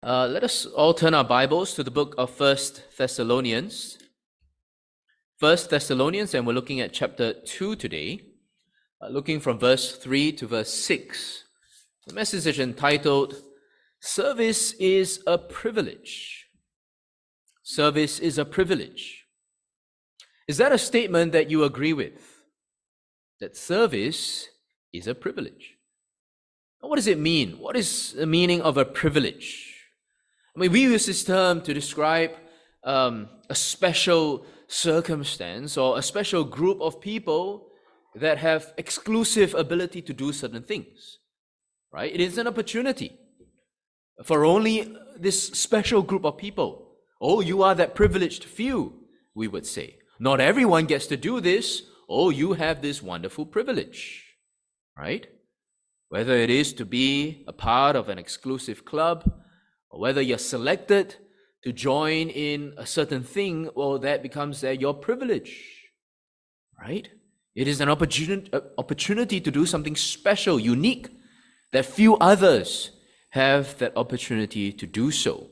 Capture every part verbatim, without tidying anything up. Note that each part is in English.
Uh, let us all turn our Bibles to the book of First Thessalonians. First Thessalonians, and we're looking at chapter two today, uh, looking from verse three to verse six. The message is entitled, Service is a Privilege. Service is a privilege. Is that a statement that you agree with? That service is a privilege? What does it mean? What is the meaning of a privilege? I mean, we use this term to describe um, a special circumstance or a special group of people that have exclusive ability to do certain things, right? It is an opportunity for only this special group of people. Oh, you are that privileged few, we would say. Not everyone gets to do this. Oh, you have this wonderful privilege, right? Whether it is to be a part of an exclusive club, or whether you're selected to join in a certain thing, well, that becomes uh, your privilege, right? It is an opportunity, uh, opportunity to do something special, unique, that few others have that opportunity to do so.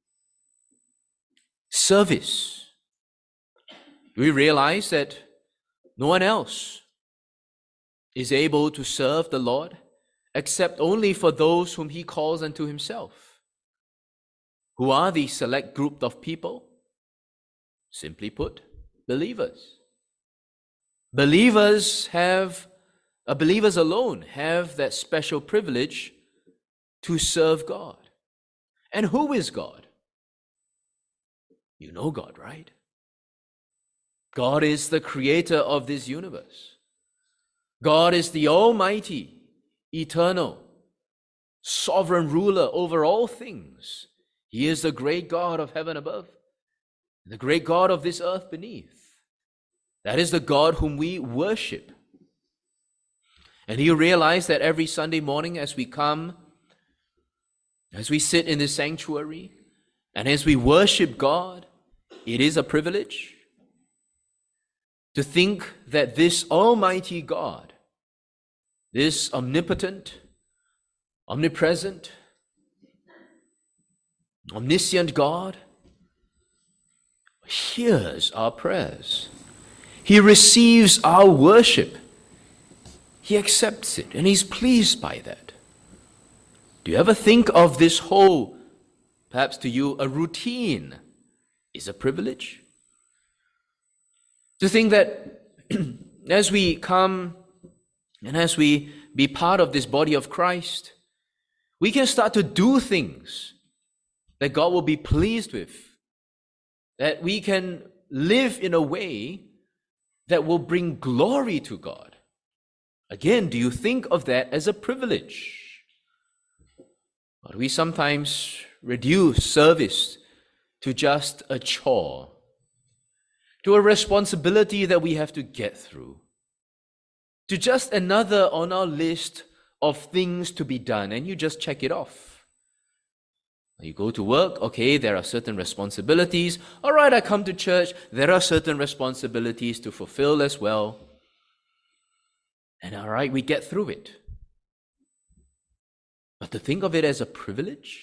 Service. We realize that no one else is able to serve the Lord except only for those whom He calls unto Himself. Who are the select group of people? Simply put, believers. Believers have, uh, believers alone have that special privilege to serve God. And who is God? You know God, right? God is the creator of this universe. God is the almighty, eternal, sovereign ruler over all things. He is the great God of heaven above, the great God of this earth beneath. That is the God whom we worship. And you realize that every Sunday morning as we come, as we sit in this sanctuary, and as we worship God, it is a privilege to think that this almighty God, this omnipotent, omnipresent, omniscient God hears our prayers. He receives our worship. He accepts it, and He's pleased by that. Do you ever think of this whole, perhaps to you, a routine is a privilege? To think that as we come and as we be part of this body of Christ, we can start to do things that God will be pleased with, that we can live in a way that will bring glory to God. Again, do you think of that as a privilege? But we sometimes reduce service to just a chore, to a responsibility that we have to get through, to just another on our list of things to be done, and you just check it off. You go to work, okay, there are certain responsibilities. All right, I come to church, there are certain responsibilities to fulfill as well. And all right, we get through it. But to think of it as a privilege?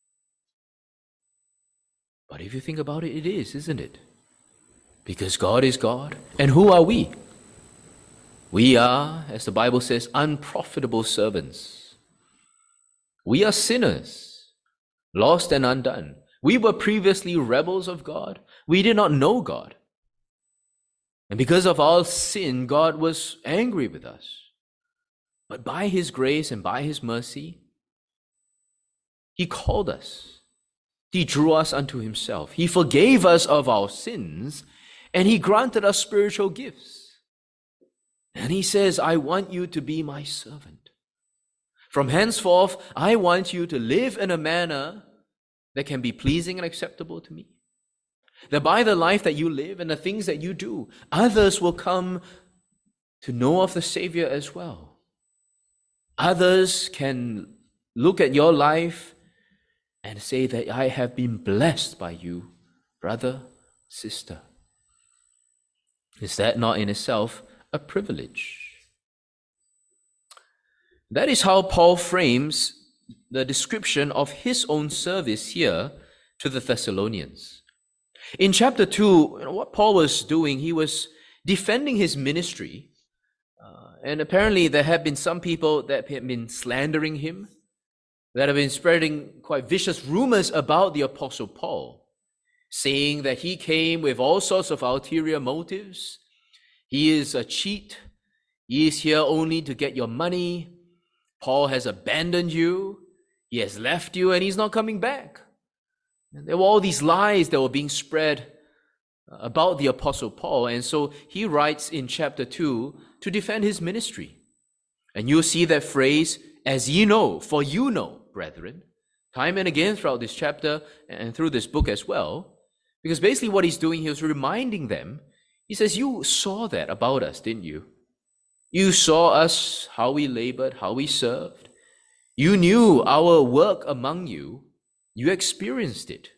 But if you think about it, it is, isn't it? Because God is God. And who are we? We are, as the Bible says, unprofitable servants. We are sinners, lost and undone. We were previously rebels of God. We did not know God. And because of our sin, God was angry with us. But by His grace and by His mercy, He called us. He drew us unto Himself. He forgave us of our sins, and He granted us spiritual gifts. And He says, I want you to be my servant. From henceforth, I want you to live in a manner that can be pleasing and acceptable to me. That by the life that you live and the things that you do, others will come to know of the Savior as well. Others can look at your life and say that I have been blessed by you, brother, sister. Is that not in itself a privilege? That is how Paul frames the description of his own service here to the Thessalonians. In chapter two, you know, what Paul was doing, he was defending his ministry. Uh, and apparently there have been some people that have been slandering him, that have been spreading quite vicious rumors about the Apostle Paul, saying that he came with all sorts of ulterior motives. He is a cheat. He is here only to get your money. Paul has abandoned you. He has left you and he's not coming back. And there were all these lies that were being spread about the Apostle Paul. And so he writes in chapter two to defend his ministry. And you'll see that phrase, as ye know, for you know, brethren, time and again throughout this chapter and through this book as well. Because basically what he's doing, he was reminding them, he says, you saw that about us, didn't you? You saw us, how we labored, how we served. You knew our work among you. You experienced it.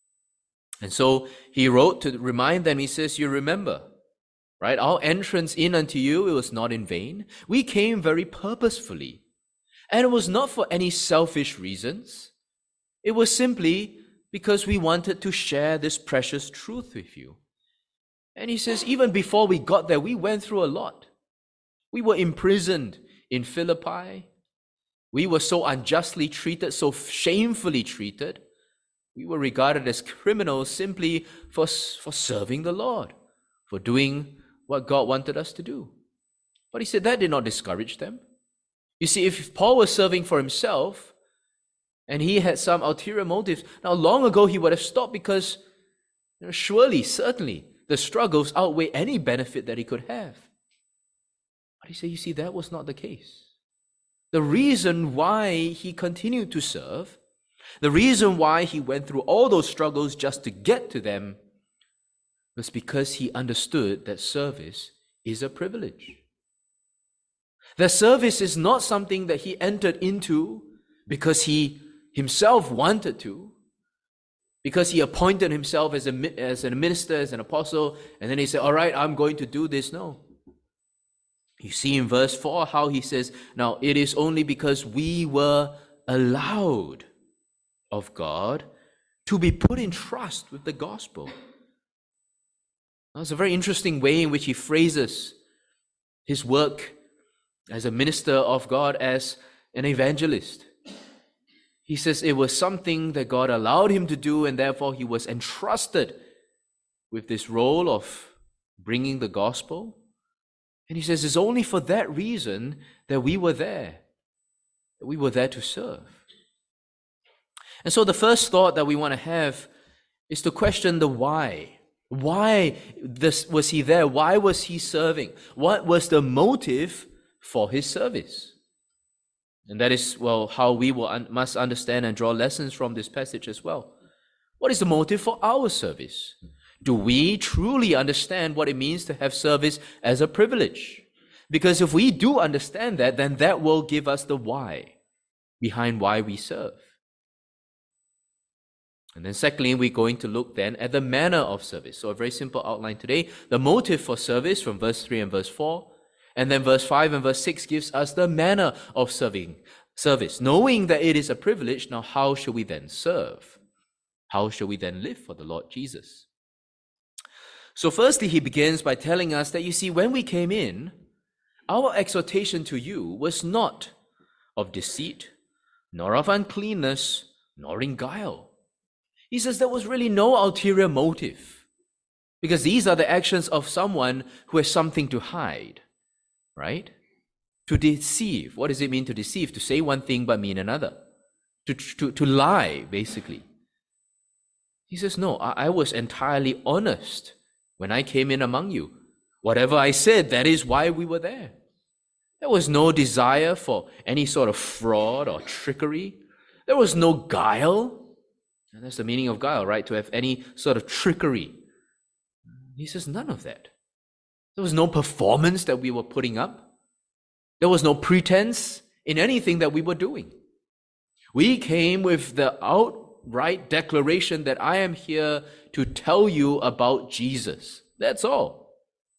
And so he wrote to remind them, he says, you remember, right? Our entrance in unto you, it was not in vain. We came very purposefully. And it was not for any selfish reasons. It was simply because we wanted to share this precious truth with you. And he says, even before we got there, we went through a lot. We were imprisoned in Philippi. We were so unjustly treated, so shamefully treated. We were regarded as criminals simply for, for serving the Lord, for doing what God wanted us to do. But he said that did not discourage them. You see, if Paul was serving for himself and he had some ulterior motives, now long ago he would have stopped, because you know, surely, certainly, the struggles outweigh any benefit that he could have. But he said, you see, that was not the case. The reason why he continued to serve, the reason why he went through all those struggles just to get to them, was because he understood that service is a privilege. That service is not something that he entered into because he himself wanted to, because he appointed himself as a, as a minister, as an apostle, and then he said, all right, I'm going to do this. No. You see in verse four how he says, now it is only because we were allowed of God to be put in trust with the gospel. That's a very interesting way in which he phrases his work as a minister of God, as an evangelist. He says it was something that God allowed him to do, and therefore he was entrusted with this role of bringing the gospel. And he says it's only for that reason that we were there, that we were there to serve. And so the first thought that we want to have is to question the why. Why this, was he there? Why was he serving? What was the motive for his service? And that is, well, how we will un- must understand and draw lessons from this passage as well. What is the motive for our service? Do we truly understand what it means to have service as a privilege? Because if we do understand that, then that will give us the why behind why we serve. And then secondly, we're going to look then at the manner of service. So a very simple outline today. The motive for service from verse three and verse four. And then verse five and verse six gives us the manner of serving service. Knowing that it is a privilege, now how shall we then serve? How shall we then live for the Lord Jesus? So firstly, he begins by telling us that, you see, when we came in, our exhortation to you was not of deceit, nor of uncleanness, nor in guile. He says there was really no ulterior motive, because these are the actions of someone who has something to hide, right? To deceive. What does it mean to deceive? To say one thing but mean another. To, to, to lie, basically. He says, no, I, I was entirely honest when I came in among you. Whatever I said, that is why we were there. There was no desire for any sort of fraud or trickery. There was no guile. And that's the meaning of guile, right? To have any sort of trickery. He says none of that. There was no performance that we were putting up. There was no pretense in anything that we were doing. We came with the outright declaration that I am here to tell you about Jesus. That's all.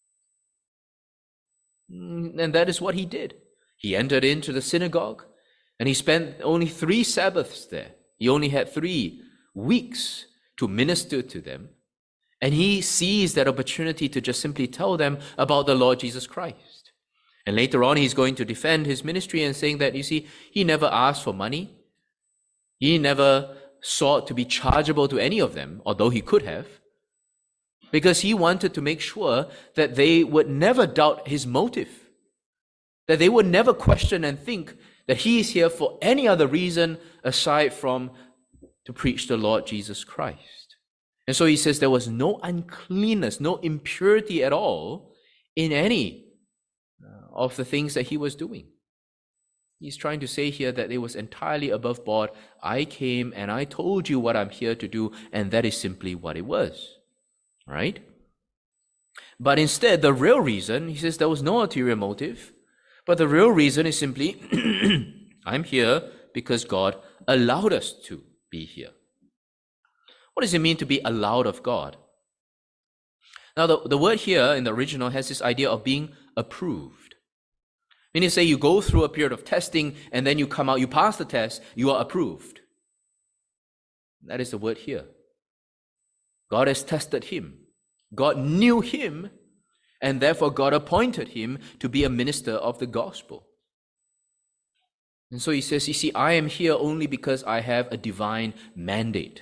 And that is what he did. He entered into the synagogue And he spent only three Sabbaths there. He only had three weeks to minister to them. And he sees that opportunity to just simply tell them about the Lord Jesus Christ. And later on, he's going to defend his ministry and saying that, you see, he never asked for money. He never sought to be chargeable to any of them, although he could have, because he wanted to make sure that they would never doubt his motive, that they would never question and think that he is here for any other reason aside from to preach the Lord Jesus Christ. And so he says there was no uncleanness, no impurity at all in any of the things that he was doing. He's trying to say here that it was entirely above board. I came and I told you what I'm here to do, and that is simply what it was. Right? But instead, the real reason, he says there was no ulterior motive, but the real reason is simply, I'm here because God allowed us to be here. What does it mean to be allowed of God? Now, the, the word here in the original has this idea of being approved. When you say you go through a period of testing and then you come out, you pass the test, you are approved. That is the word here. God has tested him. God knew him, and therefore God appointed him to be a minister of the gospel. And so he says, you see, I am here only because I have a divine mandate.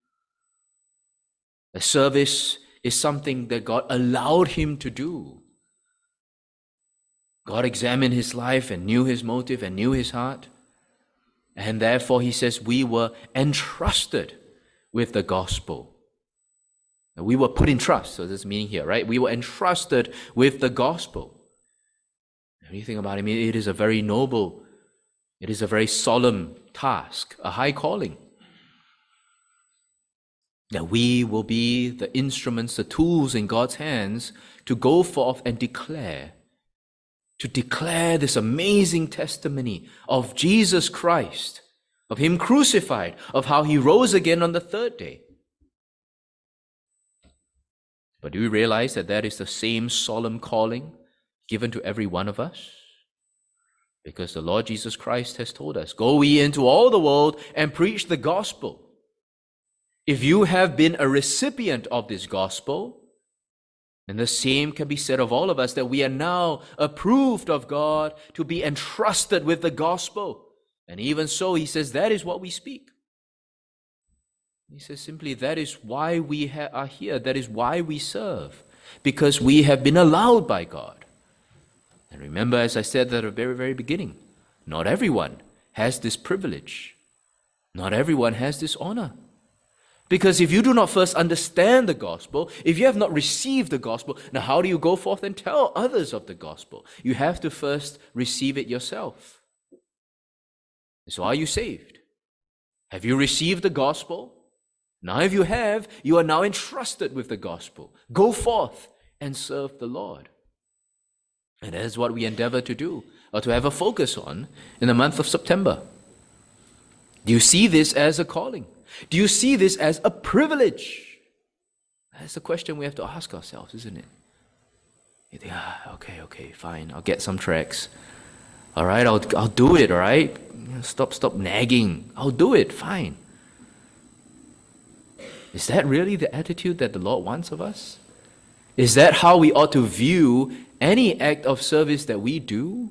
A service is something that God allowed him to do. God examined his life and knew his motive and knew his heart. And therefore, he says, we were entrusted with the gospel. We were put in trust, so there's meaning here, right? We were entrusted with the gospel. When you think about it, it is a very noble, it is a very solemn task, a high calling. That we will be the instruments, the tools in God's hands to go forth and declare, to declare this amazing testimony of Jesus Christ, of him crucified, of how he rose again on the third day. But do we realize that that is the same solemn calling given to every one of us? Because the Lord Jesus Christ has told us, go ye into all the world and preach the gospel. If you have been a recipient of this gospel, then the same can be said of all of us, that we are now approved of God to be entrusted with the gospel. And even so, he says, that is what we speak. He says simply, that is why we ha- are here. That is why we serve. Because we have been allowed by God. And remember, as I said at the very, very beginning, not everyone has this privilege. Not everyone has this honor. Because if you do not first understand the gospel, if you have not received the gospel, now how do you go forth and tell others of the gospel? You have to first receive it yourself. So are you saved? Have you received the gospel? Now if you have, you are now entrusted with the gospel. Go forth and serve the Lord. And that is what we endeavor to do, or to have a focus on in the month of September. Do you see this as a calling? Do you see this as a privilege? That's the question we have to ask ourselves, isn't it? You think, ah, okay, okay, fine, I'll get some tracks. All right, I'll I'll do it, all right? Stop, stop nagging. I'll do it, fine. Is that really the attitude that the Lord wants of us? Is that how we ought to view any act of service that we do?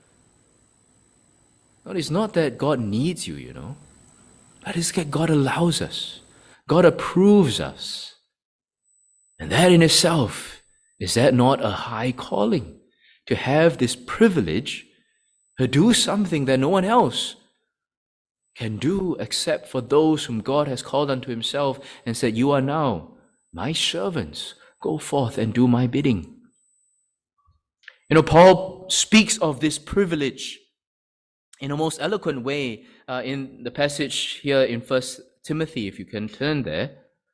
No, it's not that God needs you, you know. But it's that God allows us. God approves us. And that in itself, is that not a high calling? To have this privilege to do something that no one else can do except for those whom God has called unto himself and said, you are now my servants. Go forth and do my bidding. You know, Paul speaks of this privilege in a most eloquent way uh, in the passage here in First Timothy, if you can turn there.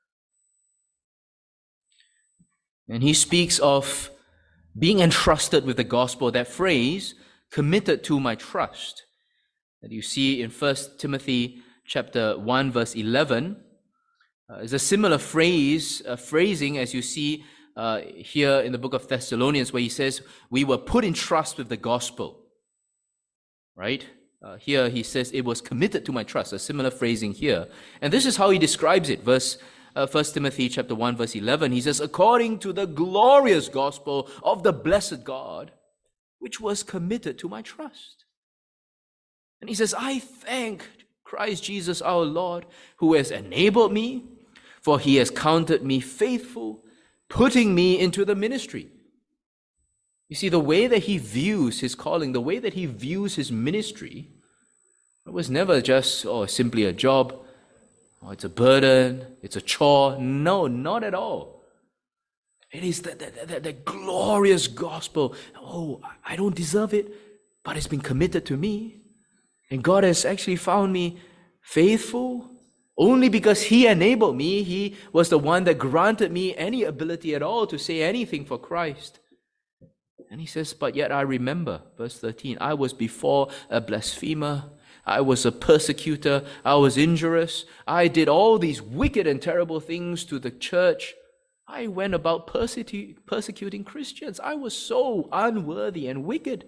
And he speaks of being entrusted with the gospel, that phrase, committed to my trust, that you see in First Timothy chapter one, verse eleven. Uh, is a similar phrase, uh, phrasing as you see uh, here in the book of Thessalonians, where he says, we were put in trust with the gospel. Right? Uh, here he says, it was committed to my trust, a similar phrasing here. And this is how he describes it. Verse uh, First Timothy chapter one, verse eleven, he says, according to the glorious gospel of the blessed God, which was committed to my trust. And he says, I thank Christ Jesus our Lord, who has enabled me, for he has counted me faithful, putting me into the ministry. You see, the way that he views his calling, the way that he views his ministry, it was never just, oh, simply a job, or it's a burden, it's a chore. No, not at all. It is the, the, the, the glorious gospel. Oh, I don't deserve it, but it's been committed to me. And God has actually found me faithful only because he enabled me. He was the one that granted me any ability at all to say anything for Christ. And he says, but yet I remember, verse thirteen, I was before a blasphemer, I was a persecutor, I was injurious, I did all these wicked and terrible things to the church. I went about persecu- persecuting Christians. I was so unworthy and wicked.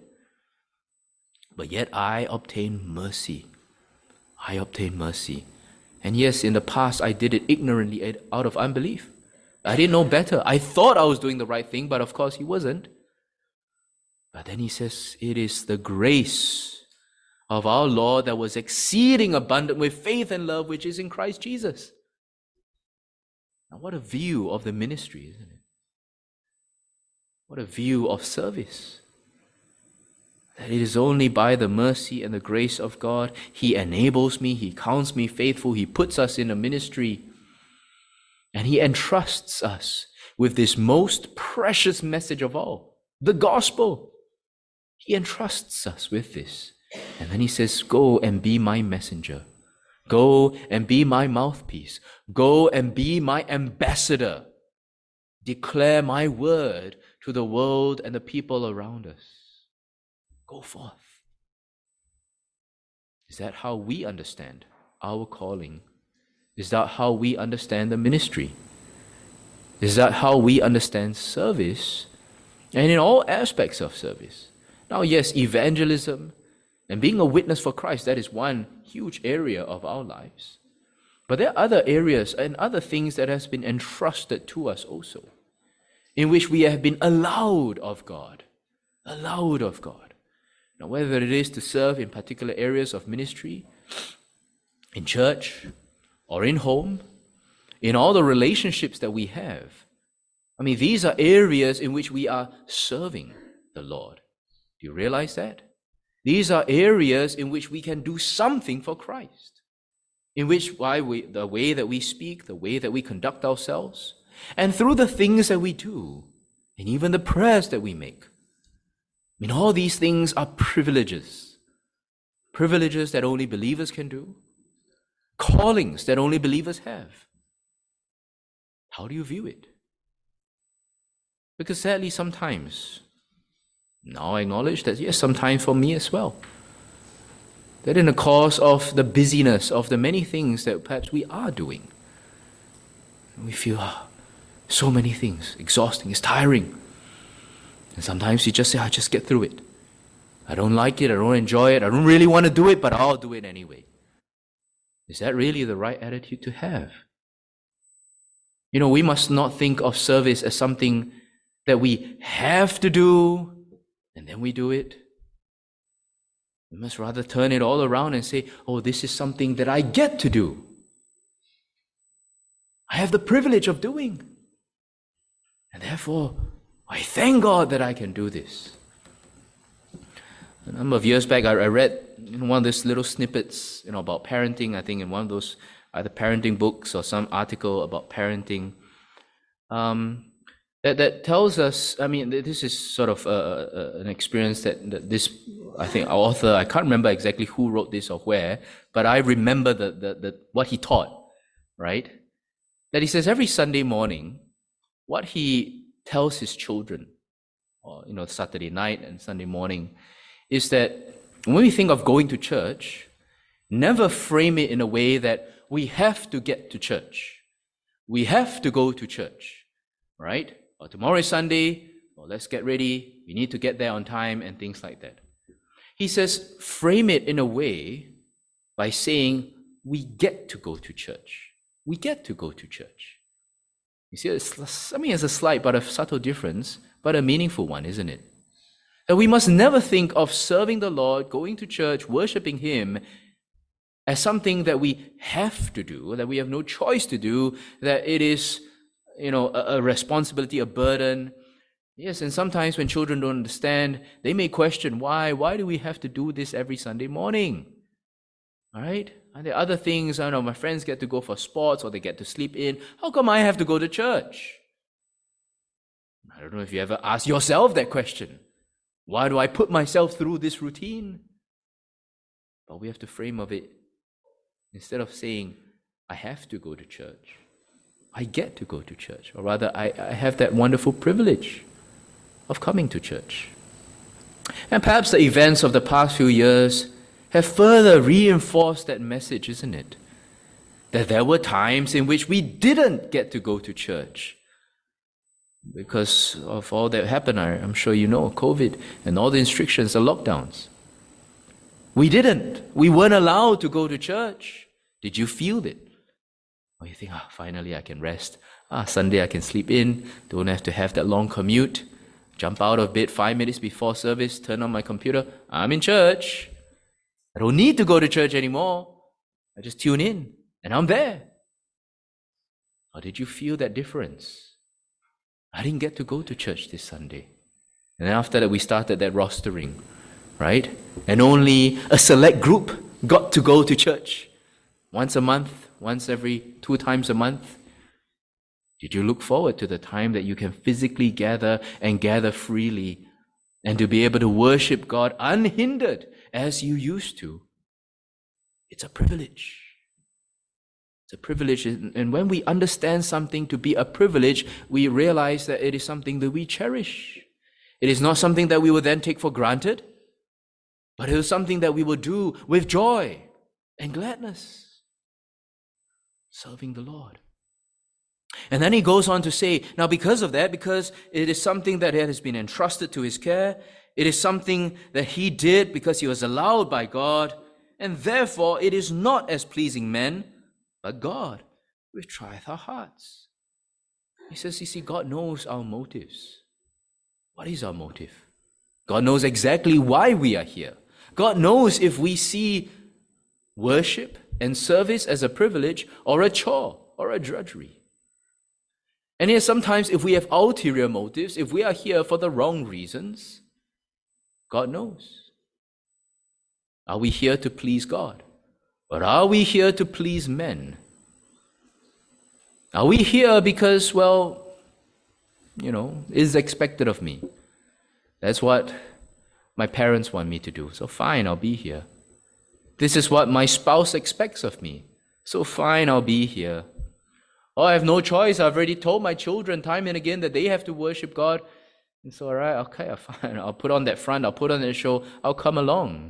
But yet I obtained mercy. I obtained mercy. And yes, in the past I did it ignorantly out of unbelief. I didn't know better. I thought I was doing the right thing, but of course he wasn't. But then he says, it is the grace of our Lord that was exceeding abundant with faith and love which is in Christ Jesus. Now what a view of the ministry, isn't it? What a view of service. That it is only by the mercy and the grace of God, he enables me, he counts me faithful, he puts us in a ministry, and he entrusts us with this most precious message of all, the gospel. He entrusts us with this. And then he says, go and be my messenger. Go and be my mouthpiece. Go and be my ambassador. Declare my word to the world and the people around us. Go forth. Is that how we understand our calling? Is that how we understand the ministry? Is that how we understand service? And in all aspects of service. Now, yes, evangelism and being a witness for Christ, that is one huge area of our lives. But there are other areas and other things that has been entrusted to us also, in which we have been allowed of God, allowed of God. Now, whether it is to serve in particular areas of ministry, in church, or in home, in all the relationships that we have, I mean, these are areas in which we are serving the Lord. Do you realize that? These are areas in which we can do something for Christ, in which why we, the way that we speak, the way that we conduct ourselves, and through the things that we do, and even the prayers that we make. I mean, all these things are privileges, privileges that only believers can do, callings that only believers have. How do you view it? Because sadly, sometimes, now I acknowledge that, yes, sometimes for me as well, that in the course of the busyness of the many things that perhaps we are doing, we feel, ah, so many things, exhausting, it's tiring. And sometimes you just say, I just get through it. I don't like it, I don't enjoy it, I don't really want to do it, but I'll do it anyway. Is that really the right attitude to have? You know, we must not think of service as something that we have to do, and then we do it. We must rather turn it all around and say, oh, this is something that I get to do. I have the privilege of doing. And therefore, I thank God that I can do this. A number of years back, I read in one of those little snippets, you know, about parenting. I think in one of those either parenting books or some article about parenting. Um, That, that tells us, I mean, this is sort of uh, uh, an experience that, that this, I think, our author, I can't remember exactly who wrote this or where, but I remember the, the, the what he taught, right? That he says every Sunday morning, what he tells his children, or, you know, Saturday night and Sunday morning, is that when we think of going to church, never frame it in a way that we have to get to church. We have to go to church, right? Or tomorrow is Sunday, or let's get ready, we need to get there on time, and things like that. He says, frame it in a way by saying, we get to go to church. We get to go to church. You see, it's, I mean, it's a slight but a subtle difference, but a meaningful one, isn't it? That we must never think of serving the Lord, going to church, worshiping Him as something that we have to do, that we have no choice to do, that it is, you know, a, a responsibility, a burden. Yes, and sometimes when children don't understand, they may question, why? Why do we have to do this every Sunday morning? All right? And there are other things, I don't know, my friends get to go for sports or they get to sleep in. How come I have to go to church? I don't know if you ever asked yourself that question. Why do I put myself through this routine? But we have to frame of it. Instead of saying, I have to go to church, I get to go to church. Or rather, I, I have that wonderful privilege of coming to church. And perhaps the events of the past few years have further reinforced that message, isn't it? That there were times in which we didn't get to go to church because of all that happened. I'm sure you know, COVID and all the restrictions, the lockdowns. We didn't. We weren't allowed to go to church. Did you feel it? Or you think, ah, finally I can rest. Ah, Sunday I can sleep in. Don't have to have that long commute. Jump out of bed five minutes before service, turn on my computer. I'm in church. I don't need to go to church anymore. I just tune in and I'm there. Or did you feel that difference? I didn't get to go to church this Sunday. And then after that we started that rostering, right? And only a select group got to go to church. Once a month, once every two times a month. Did you look forward to the time that you can physically gather and gather freely and to be able to worship God unhindered as you used to? It's a privilege. It's a privilege. And when we understand something to be a privilege, we realize that it is something that we cherish. It is not something that we will then take for granted, but it is something that we will do with joy and gladness. Serving the Lord. And then he goes on to say, now because of that, because it is something that has been entrusted to his care, it is something that he did because he was allowed by God, and therefore it is not as pleasing men, but God, which trieth our hearts. He says, you see, God knows our motives. What is our motive? God knows exactly why we are here. God knows if we see worship and service as a privilege or a chore or a drudgery. And yet sometimes if we have ulterior motives, if we are here for the wrong reasons, God knows. Are we here to please God? Or are we here to please men? Are we here because, well, you know, it's expected of me? That's what my parents want me to do. So fine, I'll be here. This is what my spouse expects of me. So fine, I'll be here. Oh, I have no choice. I've already told my children time and again that they have to worship God. And so, all right, okay, fine. I'll put on that front. I'll put on that show. I'll come along.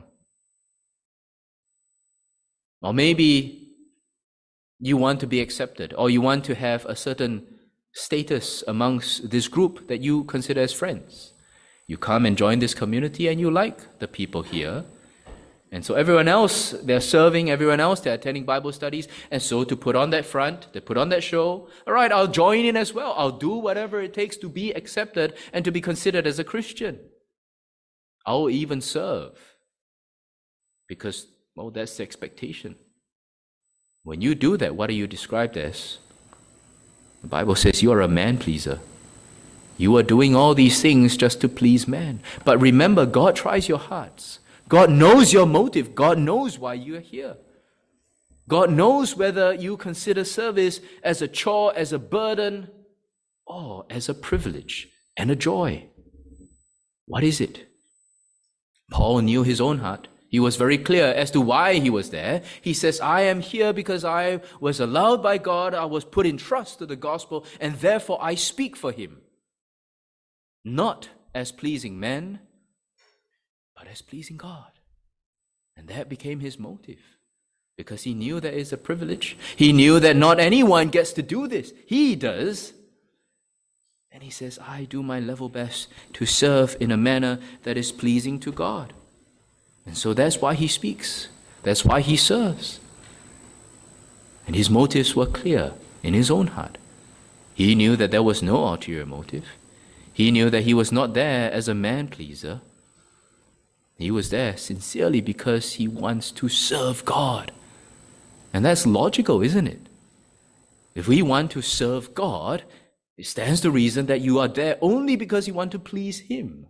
Or maybe you want to be accepted, or you want to have a certain status amongst this group that you consider as friends. You come and join this community and you like the people here. And so everyone else, they're serving, everyone else, they're attending Bible studies. And so to put on that front, they put on that show. All right, I'll join in as well. I'll do whatever it takes to be accepted and to be considered as a Christian. I'll even serve. Because, well, that's the expectation. When you do that, what are you described as? The Bible says you are a man-pleaser. You are doing all these things just to please man. But remember, God tries your hearts. God knows your motive. God knows why you are here. God knows whether you consider service as a chore, as a burden, or as a privilege and a joy. What is it? Paul knew his own heart. He was very clear as to why he was there. He says, I am here because I was allowed by God, I was put in trust to the gospel, and therefore I speak for him. Not as pleasing men, but as pleasing God. And that became his motive, because he knew that it's a privilege. He knew that not anyone gets to do this. He does. And he says, I do my level best to serve in a manner that is pleasing to God. And so that's why he speaks. That's why he serves. And his motives were clear in his own heart. He knew that there was no ulterior motive. He knew that he was not there as a man-pleaser. He was there sincerely because he wants to serve God. And that's logical, isn't it? If we want to serve God, it stands to reason that you are there only because you want to please him.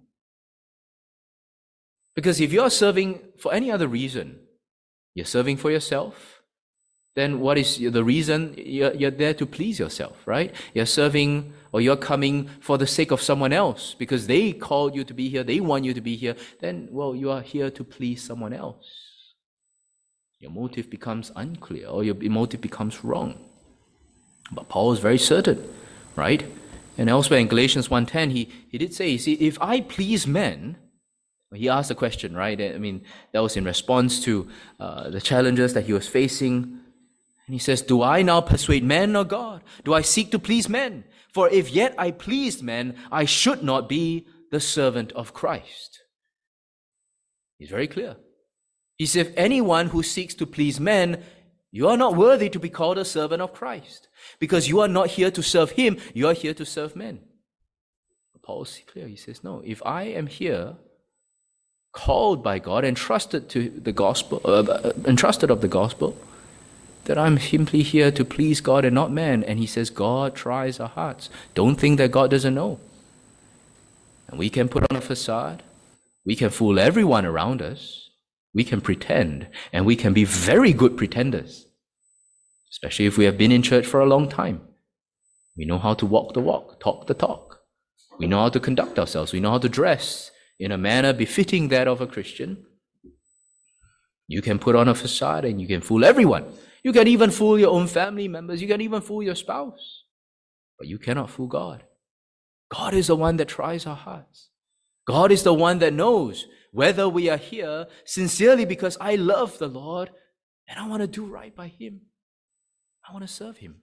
Because if you are serving for any other reason, you're serving for yourself, then what is the reason? You're, you're there to please yourself, right? You're serving or you're coming for the sake of someone else because they called you to be here, they want you to be here, then, well, you are here to please someone else. Your motive becomes unclear or your motive becomes wrong. But Paul is very certain, right? And elsewhere in Galatians one ten, he, he did say, see, if I please men, he asked the question, right? I mean, that was in response to uh, the challenges that he was facing. And he says, do I now persuade men or God? Do I seek to please men? For if yet I pleased men, I should not be the servant of Christ. He's very clear. He says, if anyone who seeks to please men, you are not worthy to be called a servant of Christ, because you are not here to serve him, you are here to serve men. Paul is clear. He says, no, if I am here, called by God, entrusted to the gospel, uh, entrusted of the gospel, that I'm simply here to please God and not man. And he says, God tries our hearts. Don't think that God doesn't know. And we can put on a facade. We can fool everyone around us. We can pretend, and we can be very good pretenders, especially if we have been in church for a long time. We know how to walk the walk, talk the talk. We know how to conduct ourselves. We know how to dress in a manner befitting that of a Christian. You can put on a facade and you can fool everyone. You can even fool your own family members. You can even fool your spouse. But you cannot fool God. God is the one that tries our hearts. God is the one that knows whether we are here sincerely because I love the Lord and I want to do right by him. I want to serve him.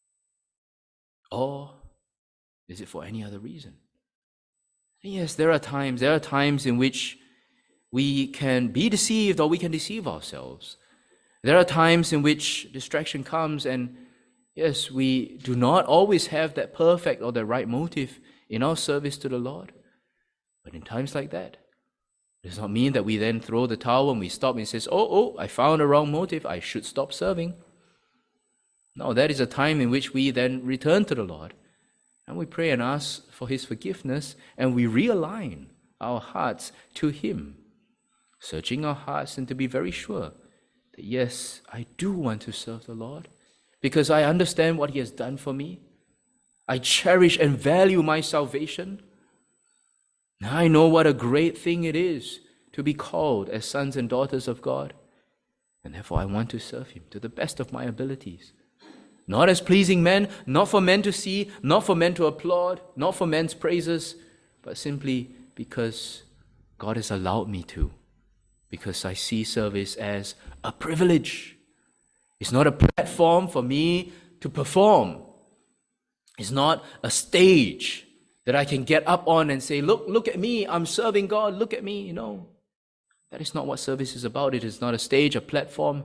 Or is it for any other reason? Yes, there are times, there are times in which we can be deceived or we can deceive ourselves. There are times in which distraction comes and yes, we do not always have that perfect or the right motive in our service to the Lord. But in times like that, it does not mean that we then throw the towel and we stop and says, oh, oh, I found a wrong motive, I should stop serving. No, that is a time in which we then return to the Lord and we pray and ask for his forgiveness and we realign our hearts to him, searching our hearts and to be very sure that yes, I do want to serve the Lord because I understand what he has done for me. I cherish and value my salvation. Now I know what a great thing it is to be called as sons and daughters of God. And therefore I want to serve him to the best of my abilities. Not as pleasing men, not for men to see, not for men to applaud, not for men's praises, but simply because God has allowed me to. Because I see service as a privilege. It's not a platform for me to perform. It's not a stage that I can get up on and say, look, look at me, I'm serving God, look at me. No, that is not what service is about. It is not a stage, a platform.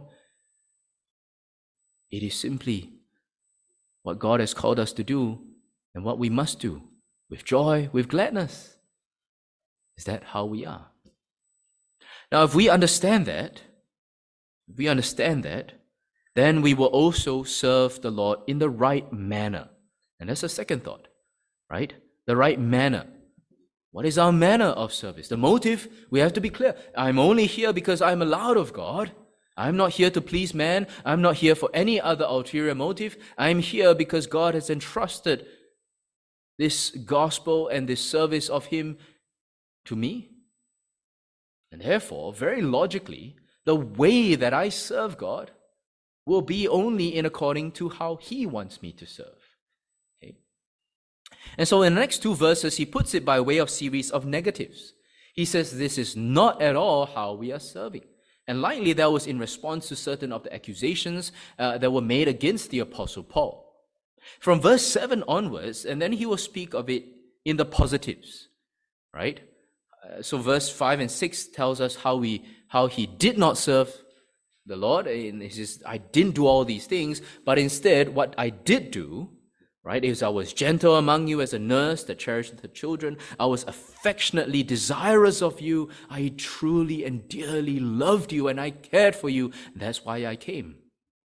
It is simply what God has called us to do and what we must do with joy, with gladness. Is that how we are? Now, if we understand that, if we understand that, then we will also serve the Lord in the right manner. And that's the second thought, right? The right manner. What is our manner of service? The motive, we have to be clear. I'm only here because I'm allowed of God. I'm not here to please man. I'm not here for any other ulterior motive. I'm here because God has entrusted this gospel and this service of him to me. And therefore, very logically, the way that I serve God will be only in according to how he wants me to serve. Okay? And so in the next two verses, he puts it by way of series of negatives. He says this is not at all how we are serving. And likely that was in response to certain of the accusations uh, that were made against the Apostle Paul. From verse seven onwards, and then he will speak of it in the positives, right? Uh, so verse five and six tells us how we how he did not serve the Lord. And he says, I didn't do all these things, but instead what I did do, right, is I was gentle among you as a nurse that cherished her children. I was affectionately desirous of you. I truly and dearly loved you, and I cared for you. That's why I came.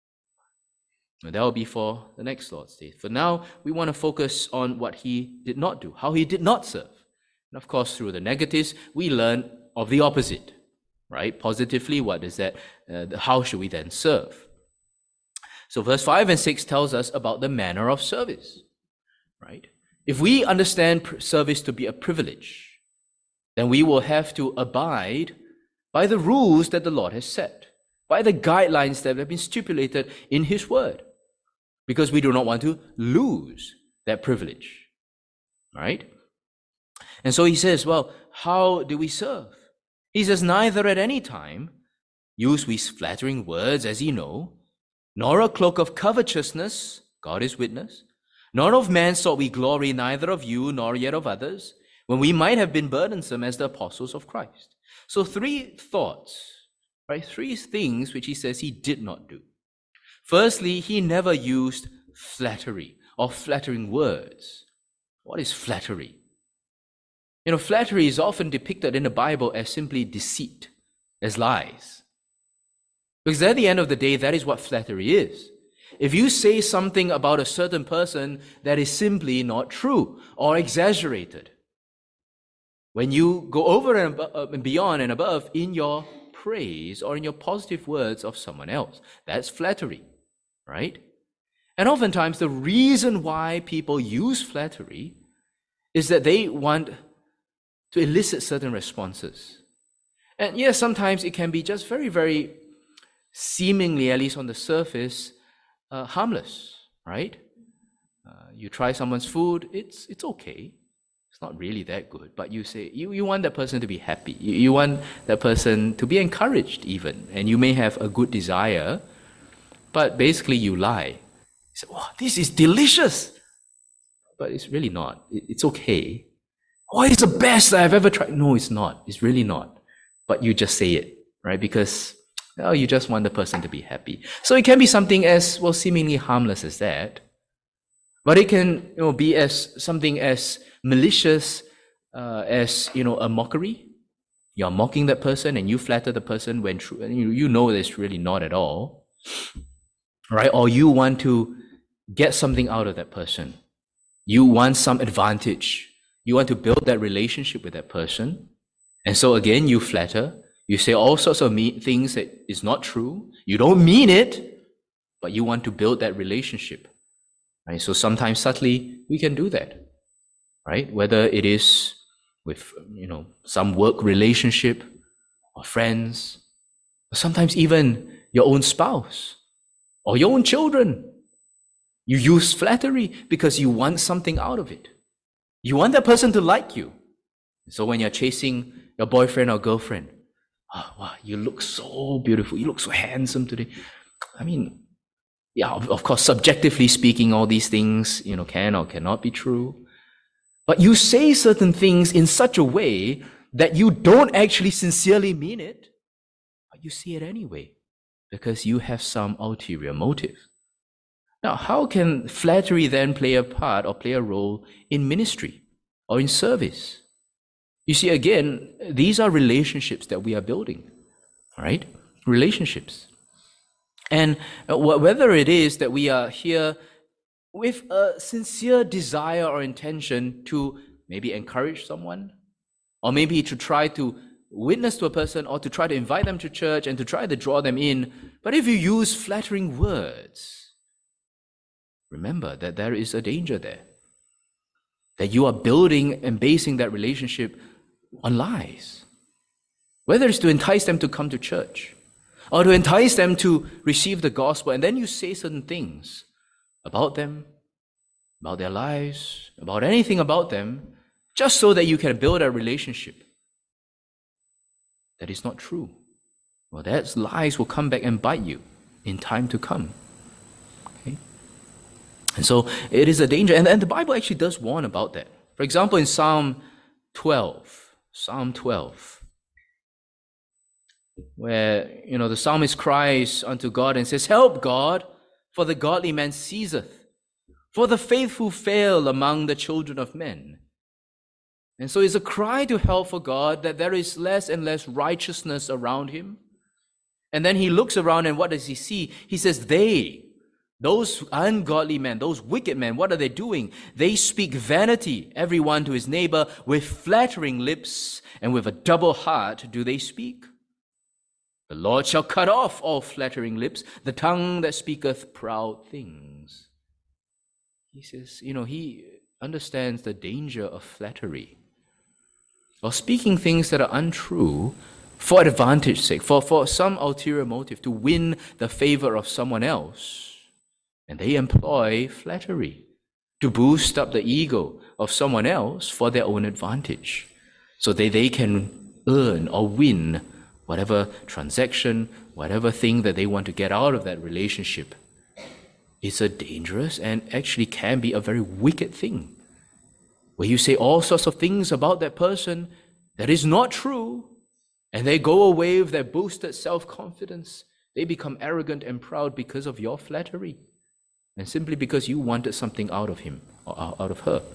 And that will be for the next Lord's Day. For now, we want to focus on what he did not do, how he did not serve. And of course, through the negatives, we learn of the opposite, right? Positively, what is that? Uh, how should we then serve? So verse five and six tells us about the manner of service, right? If we understand service to be a privilege, then we will have to abide by the rules that the Lord has set, by the guidelines that have been stipulated in his word, because we do not want to lose that privilege, right? And so he says, well, how do we serve? He says, neither at any time use we flattering words, as ye know, nor a cloak of covetousness, God is witness, nor of man sought we glory, neither of you, nor yet of others, when we might have been burdensome as the apostles of Christ. So three thoughts, right? Three things which he says he did not do. Firstly, he never used flattery or flattering words. What is flattery? You know, flattery is often depicted in the Bible as simply deceit, as lies. Because at the end of the day, that is what flattery is. If you say something about a certain person that is simply not true or exaggerated, when you go over and beyond and above in your praise or in your positive words of someone else, that's flattery, right? And oftentimes the reason why people use flattery is that they want to elicit certain responses. And yes, sometimes it can be just very, very seemingly, at least on the surface, uh, harmless, right? Uh, you try someone's food, it's it's okay. It's not really that good, but you say, you, you want that person to be happy. You, you want that person to be encouraged even, and you may have a good desire, but basically you lie. You say, oh, this is delicious, but it's really not. It, it's okay. Oh, it's the best I've ever tried. No, it's not. It's really not. But you just say it, right? Because oh, you just want the person to be happy. So it can be something as, well, seemingly harmless as that. But it can, you know, be as something as malicious uh, as, you know, a mockery. You're mocking that person and you flatter the person when true, you, you know it's really not at all. Right? Or you want to get something out of that person. You want some advantage. You want to build that relationship with that person. And so again, you flatter. You say all sorts of me- things that is not true. You don't mean it, but you want to build that relationship. Right? So sometimes subtly, we can do that. Right? Whether it is with, you know, some work relationship or friends, or sometimes even your own spouse or your own children. You use flattery because you want something out of it. You want that person to like you. So when you're chasing your boyfriend or girlfriend, oh, wow, you look so beautiful. You look so handsome today. I mean, yeah, of, of course, subjectively speaking, all these things, you know, can or cannot be true. But you say certain things in such a way that you don't actually sincerely mean it, but you say it anyway because you have some ulterior motive. Now, how can flattery then play a part or play a role in ministry or in service? You see, again, these are relationships that we are building, right? Relationships. And whether it is that we are here with a sincere desire or intention to maybe encourage someone, or maybe to try to witness to a person, or to try to invite them to church and to try to draw them in, but if you use flattering words, remember that there is a danger there. That you are building and basing that relationship on lies. Whether it's to entice them to come to church, or to entice them to receive the gospel, and then you say certain things about them, about their lives, about anything about them, just so that you can build a relationship. That is not true. Well, that lies will come back and bite you in time to come. And so it is a danger. And, and the Bible actually does warn about that. For example, in Psalm twelve, Psalm twelve, where, you know, the psalmist cries unto God and says, "Help, God, for the godly man ceaseth, for the faithful fail among the children of men." And so it's a cry to help for God that there is less and less righteousness around him. And then he looks around and what does he see? He says, they, those ungodly men, those wicked men, what are they doing? They speak vanity, everyone to his neighbor, with flattering lips, and with a double heart do they speak. The Lord shall cut off all flattering lips, the tongue that speaketh proud things. He says, you know, he understands the danger of flattery, or speaking things that are untrue for advantage's sake, for, for some ulterior motive, to win the favor of someone else. And they employ flattery to boost up the ego of someone else for their own advantage, so that they can earn or win whatever transaction, whatever thing that they want to get out of that relationship. It's a dangerous and actually can be a very wicked thing, where you say all sorts of things about that person that is not true, and they go away with their boosted self-confidence. They become arrogant and proud because of your flattery, and simply because you wanted something out of him or out of her.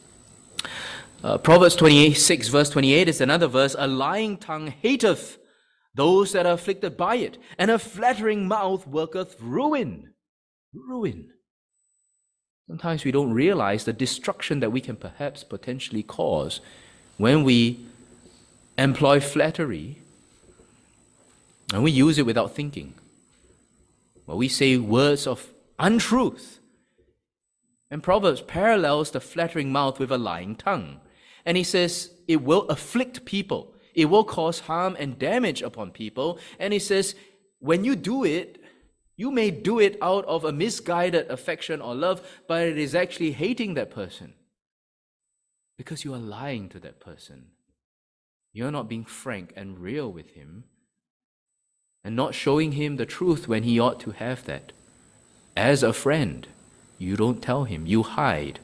Uh, Proverbs twenty-six verse twenty-eight is another verse. "A lying tongue hateth those that are afflicted by it, and a flattering mouth worketh ruin." Ruin. Sometimes we don't realize the destruction that we can perhaps potentially cause when we employ flattery and we use it without thinking. When we say words of untruth. And Proverbs parallels the flattering mouth with a lying tongue. And he says it will afflict people. It will cause harm and damage upon people. And he says, when you do it, you may do it out of a misguided affection or love, but it is actually hating that person, because you are lying to that person. You're not being frank and real with him, and not showing him the truth when he ought to have that. As a friend, you don't tell him, you hide.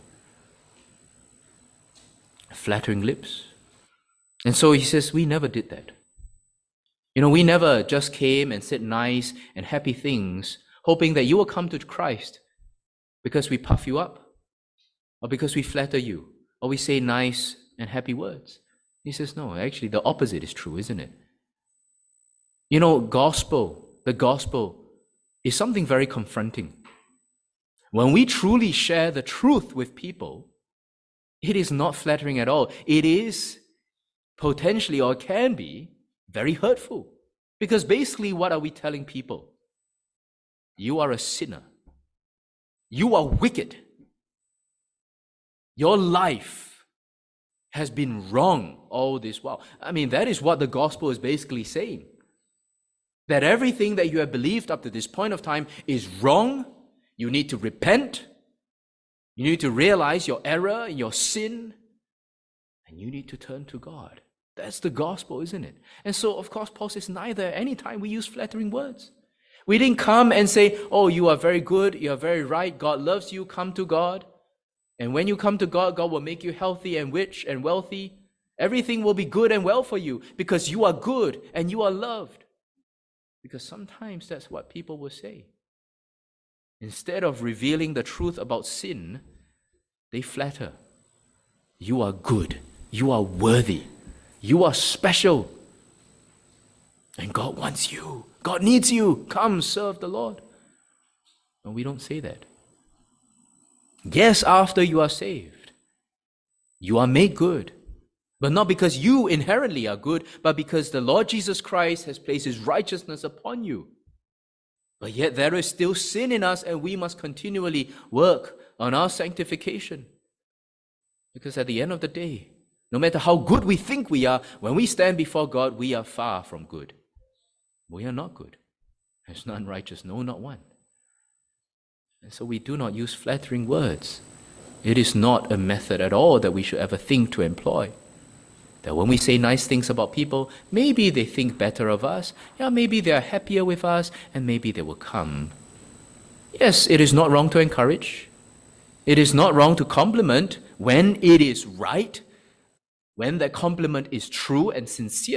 Flattering lips. And so he says, we never did that. You know, we never just came and said nice and happy things, hoping that you will come to Christ because we puff you up, or because we flatter you, or we say nice and happy words. He says, no, actually the opposite is true, isn't it? You know, gospel, the gospel is something very confronting. When we truly share the truth with people, it is not flattering at all. It is potentially, or can be, very hurtful. Because basically, what are we telling people? You are a sinner. You are wicked. Your life has been wrong all this while. I mean, that is what the gospel is basically saying. That everything that you have believed up to this point of time is wrong. You need to repent. You need to realize your error, your sin, and you need to turn to God. That's the gospel, isn't it? And so, of course, Paul says, neither any time we use flattering words. We didn't come and say, oh, you are very good, you are very right, God loves you, come to God. And when you come to God, God will make you healthy and rich and wealthy. Everything will be good and well for you because you are good and you are loved. Because sometimes that's what people will say. Instead of revealing the truth about sin, they flatter. You are good. You are worthy. You are special. And God wants you. God needs you. Come serve the Lord. And we don't say that. Yes, after you are saved, you are made good. But not because you inherently are good, but because the Lord Jesus Christ has placed his righteousness upon you. But yet there is still sin in us, and we must continually work on our sanctification. Because at the end of the day, no matter how good we think we are, when we stand before God, we are far from good. We are not good. There's none righteous, no, not one. And so we do not use flattering words. It is not a method at all that we should ever think to employ. That when we say nice things about people, maybe they think better of us, yeah, maybe they are happier with us, and maybe they will come. Yes, it is not wrong to encourage. It is not wrong to compliment when it is right, when that compliment is true and sincere.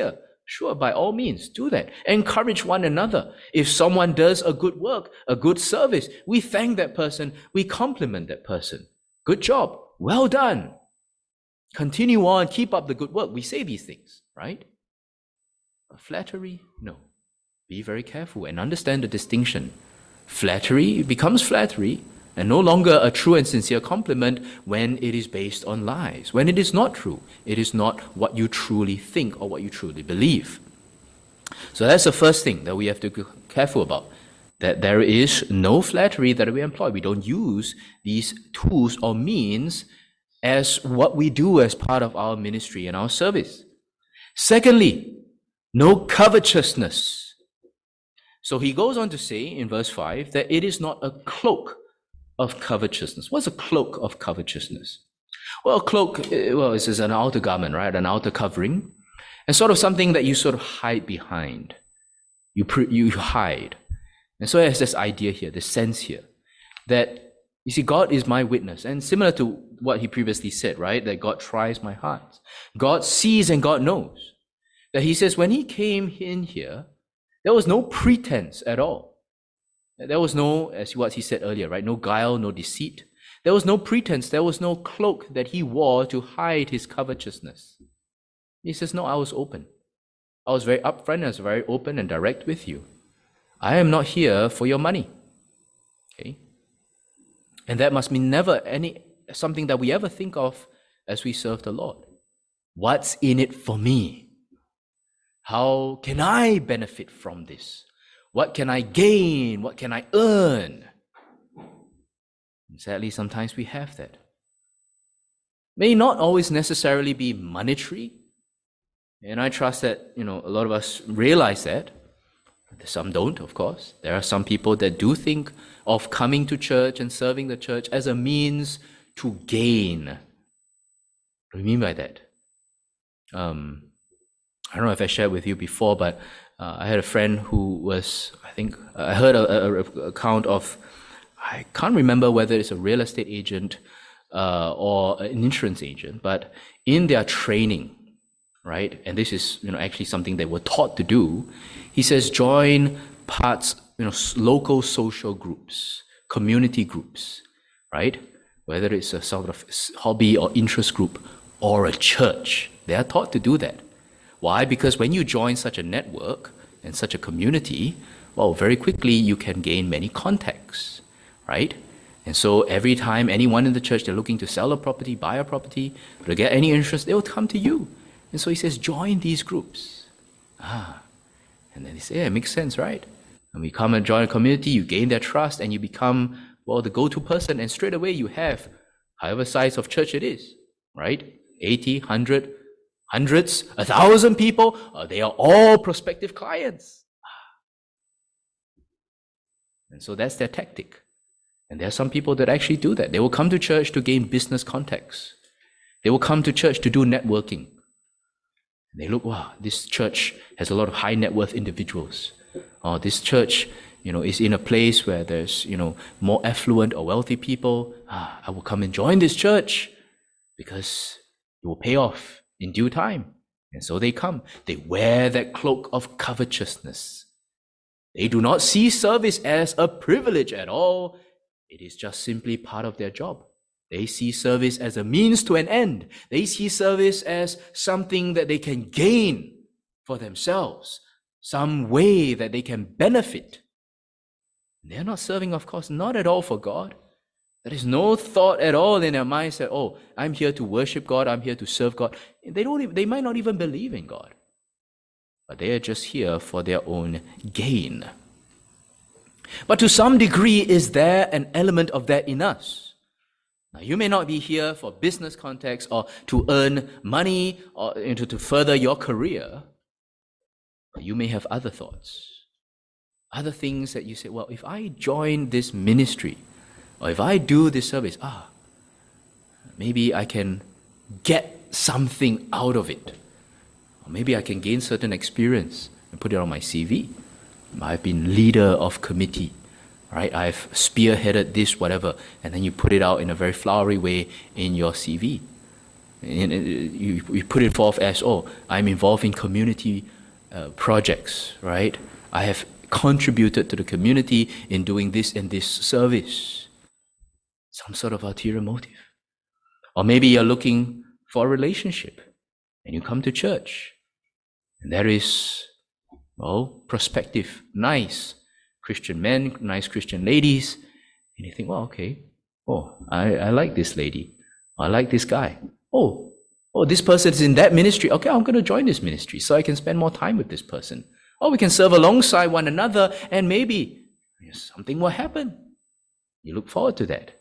Sure, by all means, do that. Encourage one another. If someone does a good work, a good service, we thank that person, we compliment that person. Good job. Well done. Continue on, keep up the good work. We say these things, right? But flattery, no. Be very careful and understand the distinction. Flattery becomes flattery and no longer a true and sincere compliment when it is based on lies. When it is not true, it is not what you truly think or what you truly believe. So that's the first thing that we have to be careful about, that there is no flattery that we employ. We don't use these tools or means as what we do as part of our ministry and our service. Secondly, no covetousness. So he goes on to say in verse five that it is not a cloak of covetousness. What's a cloak of covetousness? Well, a cloak, well, it's an outer garment, right? An outer covering. And sort of something that you sort of hide behind. You, pre- you hide. And so there's this idea here, this sense here, that, you see, God is my witness. And similar to what he previously said, right? That God tries my heart. God sees and God knows. That he says when he came in here, there was no pretense at all. There was no, as what he said earlier, right? No guile, no deceit. There was no pretense. There was no cloak that he wore to hide his covetousness. He says, no, I was open. I was very upfront. I was very open and direct with you. I am not here for your money. Okay? And that must be never any something that we ever think of as we serve the Lord. What's in it for me? How can I benefit from this? What can I gain? What can I earn? And sadly, sometimes we have that. May not always necessarily be monetary. And I trust that, you know, a lot of us realize that. Some don't, of course. There are some people that do think of coming to church and serving the church as a means to gain. What do you mean by that? Um, I don't know if I shared with you before, but uh, I had a friend who was, I think, I heard a, a, a account of, I can't remember whether it's a real estate agent uh, or an insurance agent, but in their training, right, and this is, you know, actually something they were taught to do, he says join parts, you know, local social groups, community groups, right, whether it's a sort of hobby or interest group or a church. They are taught to do that. Why? Because when you join such a network and such a community, well, very quickly you can gain many contacts, right? And so every time anyone in the church, they're looking to sell a property, buy a property, to get any interest, they will come to you. And so he says, join these groups. Ah, and then they say, yeah, it makes sense, right? And we come and join a community, you gain their trust, and you become, well, the go-to person, and straight away you have, however size of church it is, right? eighty, one hundred, hundreds, a thousand people, uh, they are all prospective clients. And so that's their tactic. And there are some people that actually do that. They will come to church to gain business contacts. They will come to church to do networking. They look, wow, this church has a lot of high net worth individuals. Or this church, you know, is in a place where there's, you know, more affluent or wealthy people. Ah, I will come and join this church because it will pay off in due time. And so they come. They wear that cloak of covetousness. They do not see service as a privilege at all. It is just simply part of their job. They see service as a means to an end. They see service as something that they can gain for themselves, some way that they can benefit. They're not serving, of course, not at all for God. There is no thought at all in their minds that, oh, I'm here to worship God, I'm here to serve God. They don't even, they might not even believe in God. But they are just here for their own gain. But to some degree, is there an element of that in us? Now, you may not be here for business contacts or to earn money or you know, to further your career. But you may have other thoughts. Other things that you say, well, if I join this ministry, or if I do this service, ah, maybe I can get something out of it. Or maybe I can gain certain experience and put it on my C V. I've been leader of committee, right? I've spearheaded this, whatever, and then you put it out in a very flowery way in your C V. And you, you put it forth as, oh, I'm involved in community uh, projects, right? I have contributed to the community in doing this and this service. Some sort of ulterior motive. Or maybe you're looking for a relationship and you come to church and there is, well, prospective, nice Christian men, nice Christian ladies, and you think, well, okay, oh, I, I like this lady. I like this guy. Oh, oh, this person is in that ministry. Okay, I'm going to join this ministry so I can spend more time with this person. Or we can serve alongside one another and maybe something will happen. You look forward to that.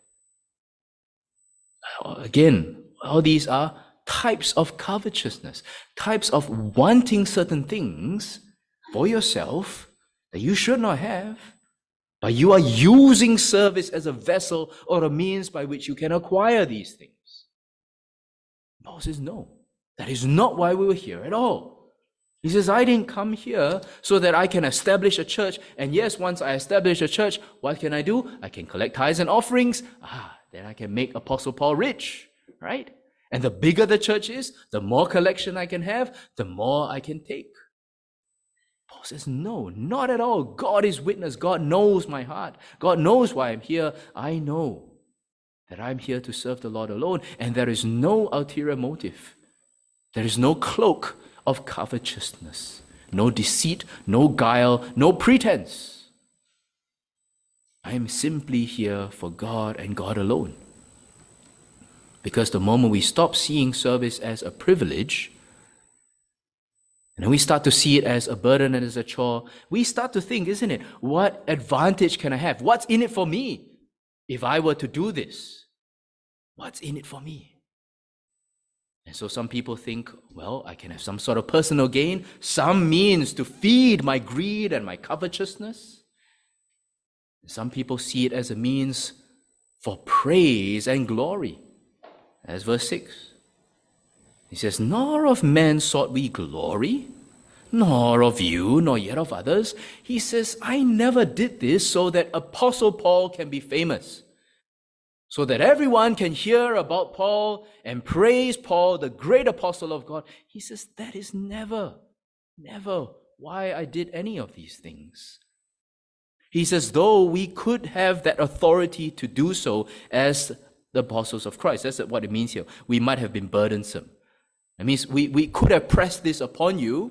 Again, all these are types of covetousness, types of wanting certain things for yourself that you should not have, but you are using service as a vessel or a means by which you can acquire these things. Paul says, no, that is not why we were here at all. He says, I didn't come here so that I can establish a church. And yes, once I establish a church, what can I do? I can collect tithes and offerings. Ah, then I can make Apostle Paul rich, right? And the bigger the church is, the more collection I can have, the more I can take. Paul says, no, not at all. God is witness. God knows my heart. God knows why I'm here. I know that I'm here to serve the Lord alone, and there is no ulterior motive. There is no cloak of covetousness, no deceit, no guile, no pretense. I am simply here for God and God alone. Because the moment we stop seeing service as a privilege, and then we start to see it as a burden and as a chore, we start to think, isn't it, what advantage can I have? What's in it for me if I were to do this? What's in it for me? And so some people think, well, I can have some sort of personal gain, some means to feed my greed and my covetousness. Some people see it as a means for praise and glory. As verse six. He says, nor of men sought we glory, nor of you, nor yet of others. He says, I never did this so that Apostle Paul can be famous, so that everyone can hear about Paul and praise Paul, the great apostle of God. He says, that is never, never why I did any of these things. He says, though we could have that authority to do so as the apostles of Christ. That's what it means here. We might have been burdensome. It means we, we could have pressed this upon you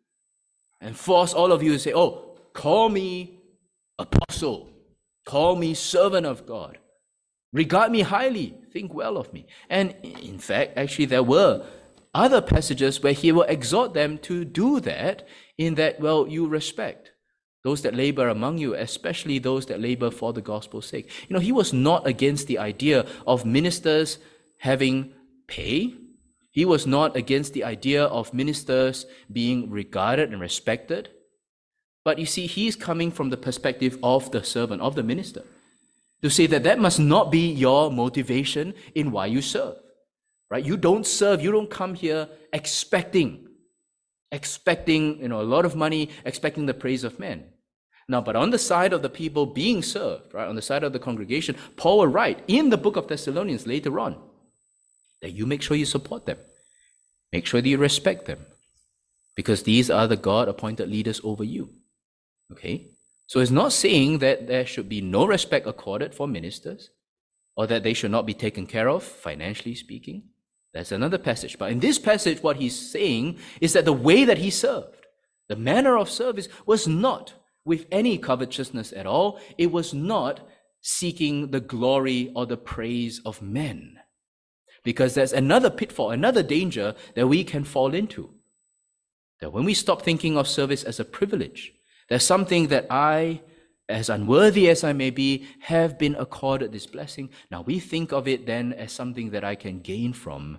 and forced all of you to say, oh, call me apostle, call me servant of God. Regard me highly, think well of me. And in fact, actually there were other passages where he will exhort them to do that, in that, well, you respect those that labor among you, especially those that labor for the gospel's sake. You know, he was not against the idea of ministers having pay. He was not against the idea of ministers being regarded and respected. But you see, he's coming from the perspective of the servant, of the minister, to say that that must not be your motivation in why you serve, right? You don't serve, you don't come here expecting, expecting, you know, a lot of money, expecting the praise of men. Now, but on the side of the people being served, right, on the side of the congregation, Paul will write in the book of Thessalonians later on that you make sure you support them. Make sure that you respect them, because these are the God-appointed leaders over you. Okay? So it's not saying that there should be no respect accorded for ministers, or that they should not be taken care of, financially speaking. That's another passage. But in this passage, what he's saying is that the way that he served, the manner of service, was not with any covetousness at all. It was not seeking the glory or the praise of men. Because there's another pitfall, another danger that we can fall into. That when we stop thinking of service as a privilege, there's something that I, as unworthy as I may be, have been accorded this blessing. Now we think of it then as something that I can gain from.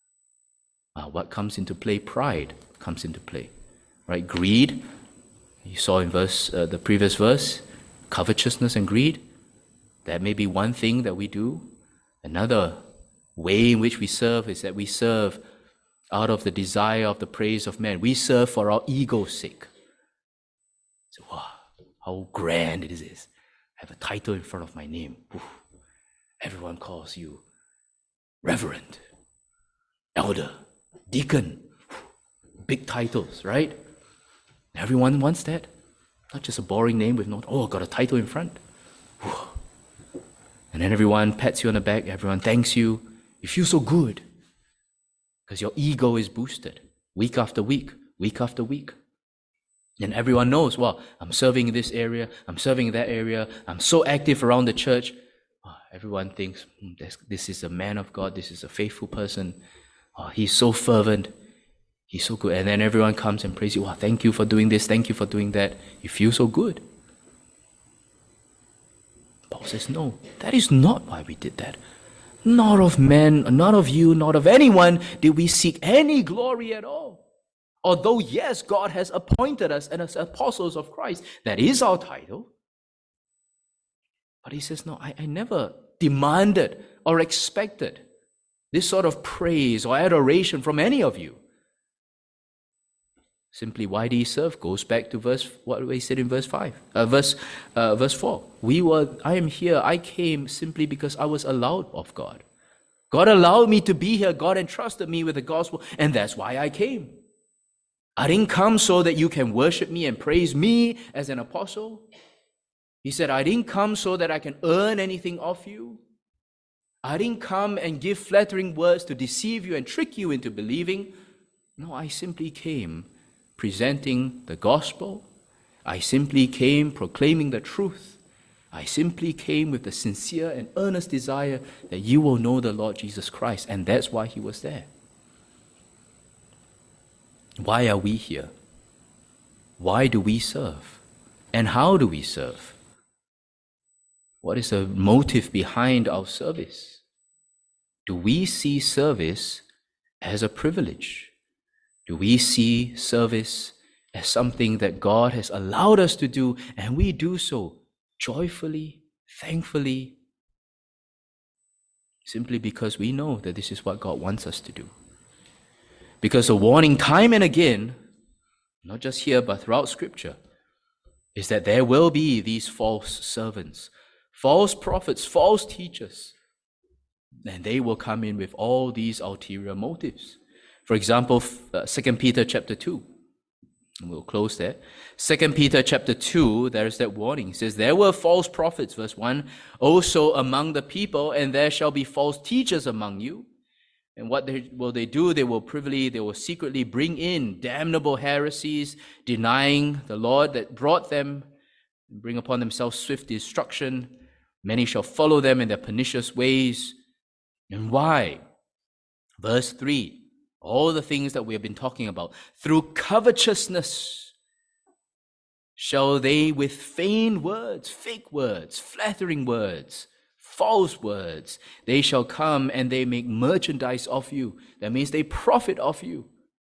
Uh, what comes into play? Pride comes into play, right? Greed. You saw in verse uh, the previous verse, covetousness and greed. That may be one thing that we do. Another way in which we serve is that we serve out of the desire of the praise of men. We serve for our ego's sake. So, wow, how grand it is. I have a title in front of my name. Oof. Everyone calls you reverend, elder, deacon. Big titles, right? Everyone wants that. Not just a boring name with no, oh, got a title in front. Whew. And then everyone pats you on the back, everyone thanks you. You feel so good because your ego is boosted week after week, week after week. And everyone knows, well, I'm serving in this area, I'm serving in that area, I'm so active around the church. Oh, everyone thinks, hmm, this, this is a man of God, this is a faithful person. Oh, he's so fervent, he's so good. And then everyone comes and prays you, wow, thank you for doing this, thank you for doing that. You feel so good. Paul says, no, that is not why we did that. Not of men, not of you, not of anyone did we seek any glory at all. Although, yes, God has appointed us as apostles of Christ. That is our title. But he says, no, I, I never demanded or expected this sort of praise or adoration from any of you. Simply, why do you serve? Goes back to verse what we said in verse five, uh, verse uh, verse four. We were. I am here. I came simply because I was allowed of God. God allowed me to be here. God entrusted me with the gospel, and that's why I came. I didn't come so that you can worship me and praise me as an apostle. He said, I didn't come so that I can earn anything off you. I didn't come and give flattering words to deceive you and trick you into believing. No, I simply came presenting the gospel. I simply came proclaiming the truth. I simply came with the sincere and earnest desire that you will know the Lord Jesus Christ, and that's why he was there. Why are we here? Why do we serve? And how do we serve? What is the motive behind our service? Do we see service as a privilege? Do we see service as something that God has allowed us to do, and we do so joyfully, thankfully, simply because we know that this is what God wants us to do? Because the warning time and again, not just here but throughout Scripture, is that there will be these false servants, false prophets, false teachers, and they will come in with all these ulterior motives. For example, uh, Second Peter chapter two, and we'll close there. Second Peter chapter two, there is that warning. It says, there were false prophets, verse one, also among the people, and there shall be false teachers among you. And what they, will they do? They will privily, they will secretly bring in damnable heresies, denying the Lord that brought them, and bring upon themselves swift destruction. Many shall follow them in their pernicious ways. And why? Verse three, all the things that we have been talking about. Through covetousness shall they with feigned words, fake words, flattering words, false words, they shall come and they make merchandise of you. That means they profit of you.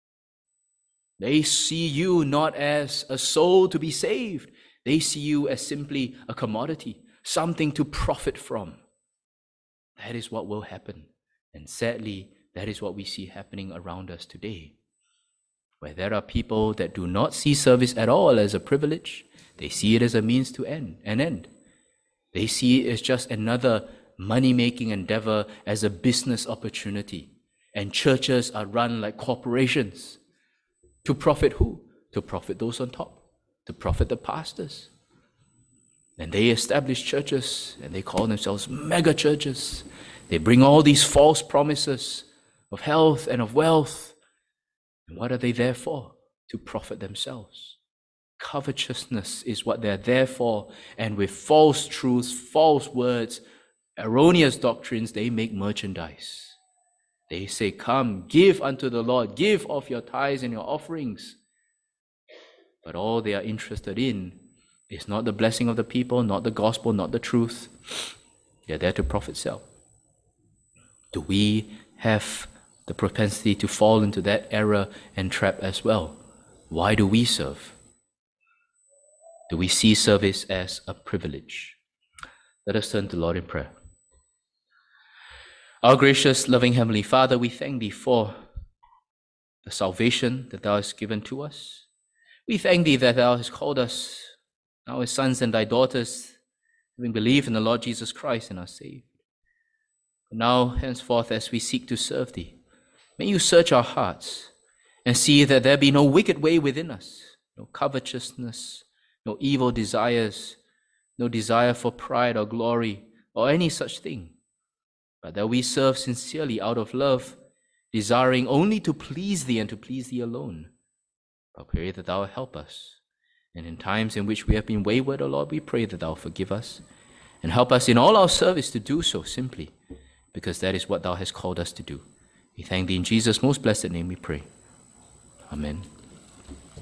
They see you not as a soul to be saved. They see you as simply a commodity, something to profit from. That is what will happen. And sadly, that is what we see happening around us today, where there are people that do not see service at all as a privilege. They see it as a means to end, an end. They see it as just another money-making endeavor, as a business opportunity. And churches are run like corporations. To profit who? To profit those on top. To profit the pastors. And they establish churches, and they call themselves mega churches. They bring all these false promises of health and of wealth. And what are they there for? To profit themselves. Covetousness is what they're there for, and with false truths, false words, erroneous doctrines, they make merchandise. They say, come, give unto the Lord, give of your tithes and your offerings. But all they are interested in is not the blessing of the people, not the gospel, not the truth. They're there to profit self. Do we have the propensity to fall into that error and trap as well? Why do we serve? Do we see service as a privilege? Let us turn to the Lord in prayer. Our gracious, loving Heavenly Father, we thank Thee for the salvation that Thou hast given to us. We thank Thee that Thou hast called us, our sons and Thy daughters, having believed in the Lord Jesus Christ and are saved. Now, henceforth, as we seek to serve Thee, may You search our hearts and see that there be no wicked way within us. no covetousness, no evil desires, no desire for pride or glory or any such thing, but that we serve sincerely out of love, desiring only to please thee and to please thee alone. I pray that thou help us. And in times in which we have been wayward, O Lord, we pray that thou forgive us and help us in all our service to do so simply, because that is what thou hast called us to do. We thank thee in Jesus' most blessed name we pray. Amen.